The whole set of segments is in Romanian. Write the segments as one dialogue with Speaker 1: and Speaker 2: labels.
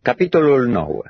Speaker 1: Capitolul 9.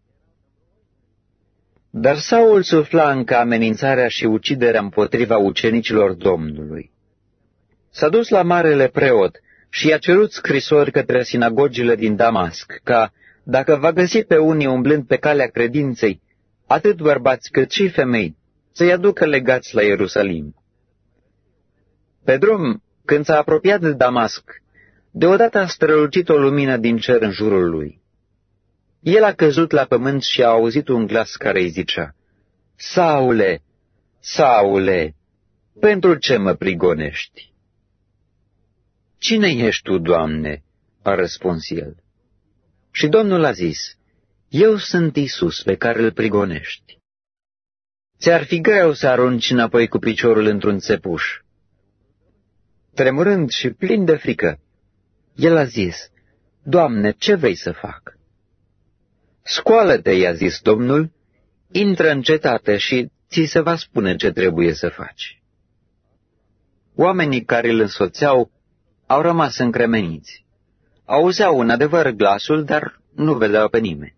Speaker 1: Dar Saul sufla încă amenințarea și uciderea împotriva ucenicilor Domnului. S-a dus la marele preot și i-a cerut scrisori către sinagogile din Damasc, ca, dacă va găsi pe unii umblând pe calea credinței, atât bărbați cât și femei, să-i aducă legați la Ierusalim. Pe drum, când s-a apropiat de Damasc, deodată a strălucit o lumină din cer în jurul lui. El a căzut la pământ și a auzit un glas care îi zicea: Saule, Saule, pentru ce mă prigonești? Cine ești tu, Doamne? A răspuns el. Și Domnul a zis: Eu sunt Iisus pe care îl prigonești. Ți-ar fi greu să arunci înapoi cu piciorul într-un țepuș. Tremurând și plin de frică, el a zis: Doamne, ce vrei să fac? Scoală-te, i-a zis Domnul, intră în cetate și ți se va spune ce trebuie să faci. Oamenii care îl însoțeau au rămas încremeniți. Auzeau în adevăr glasul, dar nu vedeau pe nimeni.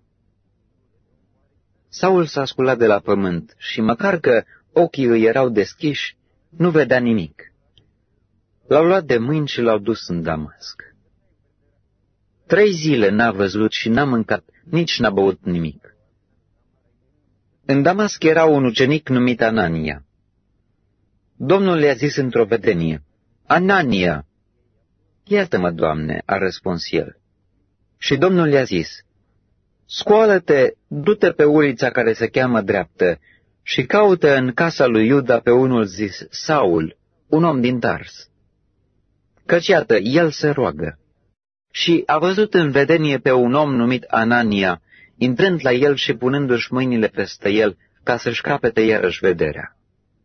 Speaker 1: Saul s-a sculat de la pământ și, măcar că ochii îi erau deschiși, nu vedea nimic. L-au luat de mâini și l-au dus în Damasc. 3 zile n-a văzut și n-a mâncat, nici n-a băut nimic. În Damasc era un ucenic numit Anania. Domnul i-a zis într-o vedenie: Anania! Iartă-mă, Doamne, a răspuns el. Și Domnul i-a zis: Scoală-te, du-te pe ulița care se cheamă Dreaptă și caută în casa lui Iuda pe unul zis Saul, un om din Tars. Căci iată, el se roagă. Și a văzut în vedenie pe un om numit Anania, intrând la el și punându-și mâinile peste el, ca să-și capete iarăși vederea.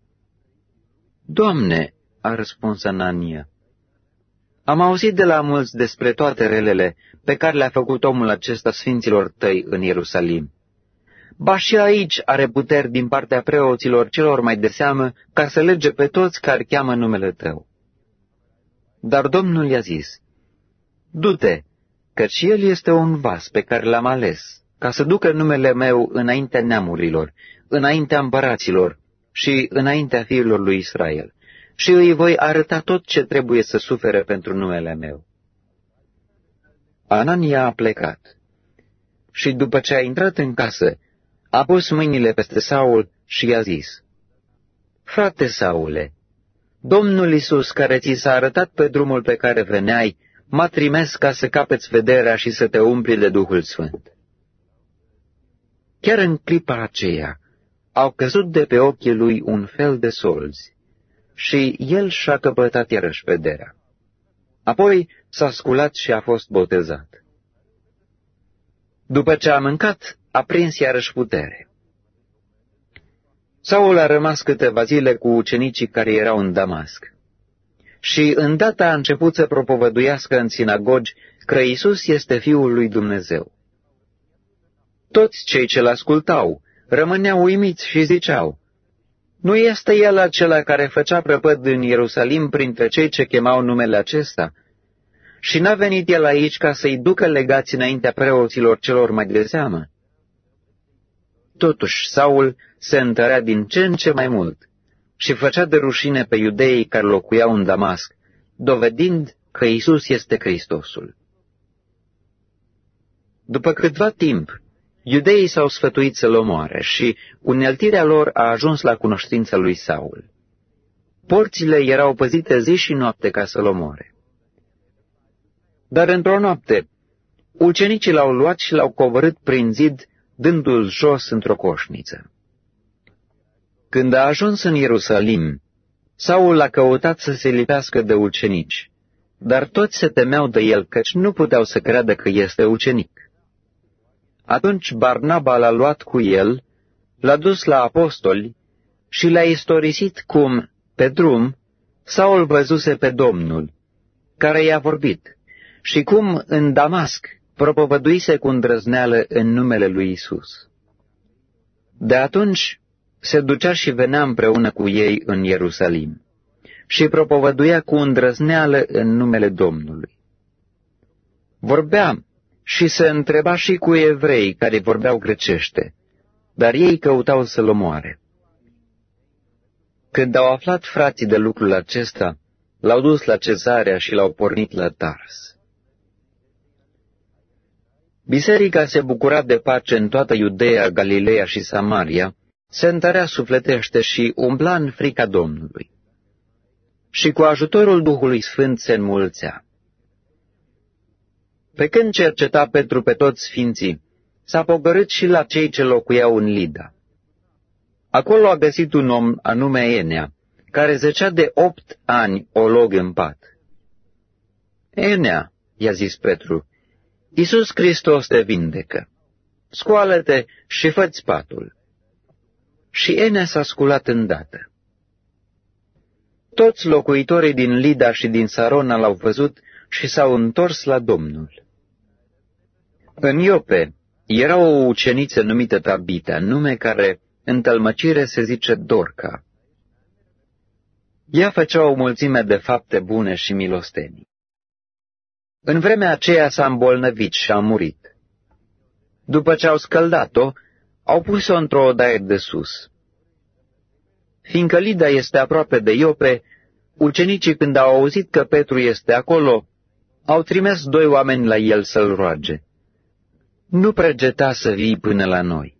Speaker 1: Doamne, a răspuns Anania, am auzit de la mulți despre toate relele pe care le-a făcut omul acesta sfinților tăi în Ierusalim. Ba și aici are puteri din partea preoților celor mai de seamă ca să lege pe toți care cheamă numele tău. Dar Domnul i-a zis: Du-te, căci el este un vas pe care l-am ales, ca să ducă numele meu înaintea neamurilor, înaintea împăraților și înaintea fiilor lui Israel, și îi voi arăta tot ce trebuie să sufere pentru numele meu. Anania a plecat și, după ce a intrat în casă, a pus mâinile peste Saul și i-a zis: Frate Saule, Domnul Iisus, care ți s-a arătat pe drumul pe care veneai, m-a trimis ca să capeți vederea și să te umpli de Duhul Sfânt. Chiar în clipa aceea au căzut de pe ochii lui un fel de solzi și el și-a căpătat iarăși vederea. Apoi s-a sculat și a fost botezat. După ce a mâncat, a prins iarăși putere. Saul a rămas câteva zile cu ucenicii care erau în Damasc. Și îndată a început să propovăduiască în sinagogi că Iisus este Fiul lui Dumnezeu. Toți cei ce l-ascultau rămâneau uimiți și ziceau: Nu este el acela care făcea prăpăd în Ierusalim printre cei ce chemau numele acesta? Și n-a venit el aici ca să-i ducă legați înaintea preoților celor mai de seamă? Totuși Saul se întărea din ce în ce mai mult și făcea de rușine pe iudeii care locuiau în Damasc, dovedind că Iisus este Hristosul. După câtva timp, iudeii s-au sfătuit să-l omoare și uneltirea lor a ajuns la cunoștința lui Saul. Porțile erau păzite zi și noapte ca să-l omoare. Dar într-o noapte, ucenicii l-au luat și l-au coborât prin zid, dându-l jos într-o coșniță. Când a ajuns în Ierusalim, Saul a căutat să se lipească de ucenici, dar toți se temeau de el, căci nu puteau să creadă că este ucenic. Atunci Barnaba l-a luat cu el, l-a dus la apostoli și le-a istorisit cum, pe drum, Saul văzuse pe Domnul, care i-a vorbit, și cum în Damasc propovăduise cu îndrăzneală în numele lui Iisus. De atunci se ducea și venea împreună cu ei în Ierusalim și propovăduia cu îndrăzneală în numele Domnului. Vorbea și se întreba și cu evrei care vorbeau grecește, dar ei căutau să-l omoare. Când au aflat frații de lucrul acesta, l-au dus la Cezarea și l-au pornit la Tars. Biserica se bucura de pace în toată Iudeea, Galileea și Samaria, se întărea sufletește și umbla în frica Domnului. Și cu ajutorul Duhului Sfânt se înmulțea. Pe când cerceta Petru pe toți sfinții, s-a pogorât și la cei ce locuiau în Lida. Acolo a găsit un om anume Enea, care zecea de 8 ani olog în pat. Enea, i-a zis Petru, Iisus Hristos te vindecă. Scoală-te și fă-ți patul. Și Enea s-a sculat îndată. Toți locuitorii din Lida și din Sarona l-au văzut și s-au întors la Domnul. În Iope era o uceniță numită Tabita, nume care în tălmăcire se zice Dorca. Ea făcea o mulțime de fapte bune și milostenii. În vremea aceea s-a îmbolnăvit și a murit. După ce au scăldat-o, au pus-o într-o odaie de sus. Fiindcă Lida este aproape de Iope, ucenicii, când au auzit că Petru este acolo, au trimis 2 oameni la el să-l roage. Nu pregeta să vii până la noi.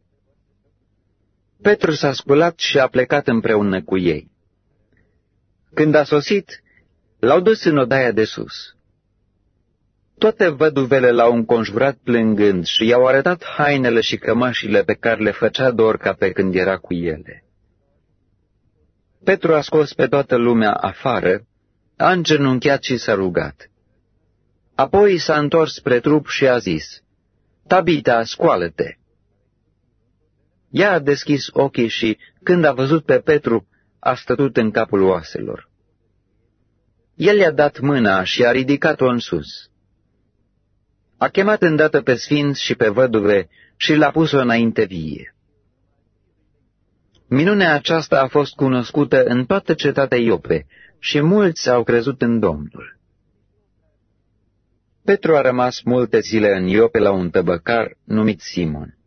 Speaker 1: Petru s-a sculat și a plecat împreună cu ei. Când a sosit, l-au dus în odaia de sus. Toate văduvele l-au înconjurat plângând și i-au arătat hainele și cămășile pe care le făcea Dorca pe când era cu ele. Petru a scos pe toată lumea afară, a îngenunchiat și s-a rugat. Apoi s-a întors spre trup și a zis, Tabita, scoală-te! Ea a deschis ochii și, când a văzut pe Petru, a stătut în capul oaselor. El i-a dat mâna și a ridicat-o în sus. A chemat îndată pe sfinți și pe văduve și l-a pus-o înainte vie. Minunea aceasta a fost cunoscută în toată cetatea Iope și mulți au crezut în Domnul. Petru a rămas multe zile în Iope la un tăbăcar numit Simon.